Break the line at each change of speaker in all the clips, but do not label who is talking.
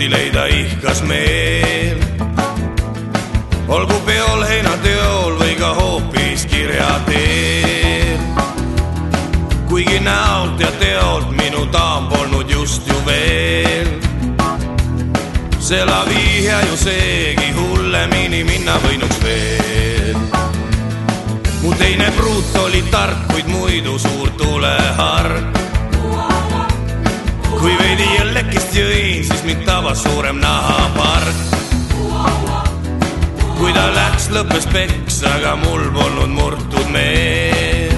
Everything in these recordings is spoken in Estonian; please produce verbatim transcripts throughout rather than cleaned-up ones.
pruuti leida ihkas meel. Olgu peol heinateol või ka hoopis kirja teel. Kuigi näolt ja teolt minu taam polnud just ju veel. See la vihja ju seegi hullemini minna võinuks veel. Mu teine pruut oli tark, kuid muidu suur tulehark. Kui veidi jõllekist jõin, siis mind tavas suurem nahapark. Kui ta läks, lõppes peks, aga mul polnud murtud meel.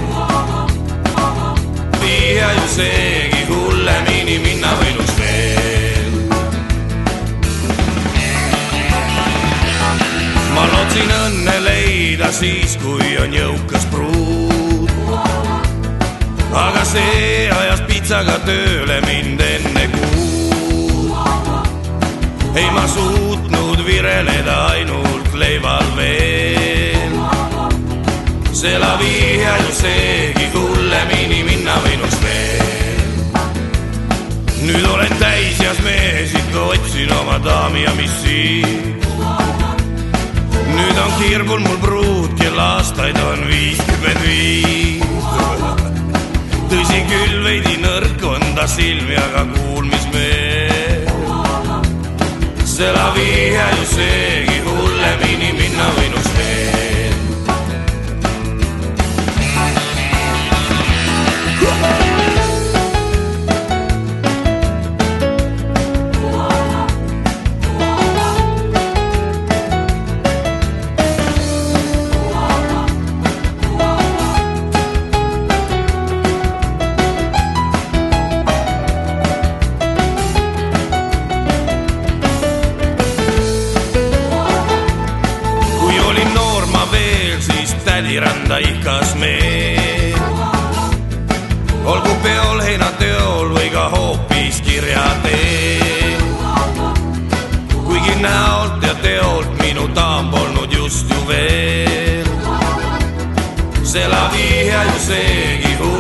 Vihja ju seegi hullemini minna võinuks veel. Ma lootsin õnne leida siis, kui on jõukas pruut. Aga see ajas pitsaga tööle mind enne kuud. Ei ma suutnud vireleda ainult leival veel. See la vihja ju seegi hullemini minna võinuks veel. Nüüd olen täisjas mees, ikka otsin oma daami ja missi. Nüüd on kirbul mul pruut, kel aastaid on viiskümmend viis. Tõsi küll veidi nõrk on ta silmi, aga kuulmismeel. See la vihja ju seegi hullemini minna võinuks veel. Randa ihkas meel. Olgu peol heinateol või ka hoopis kirja teel. Kuigi näolt ja teolt minu taam polnud just ju veel. See la vihja ju seegi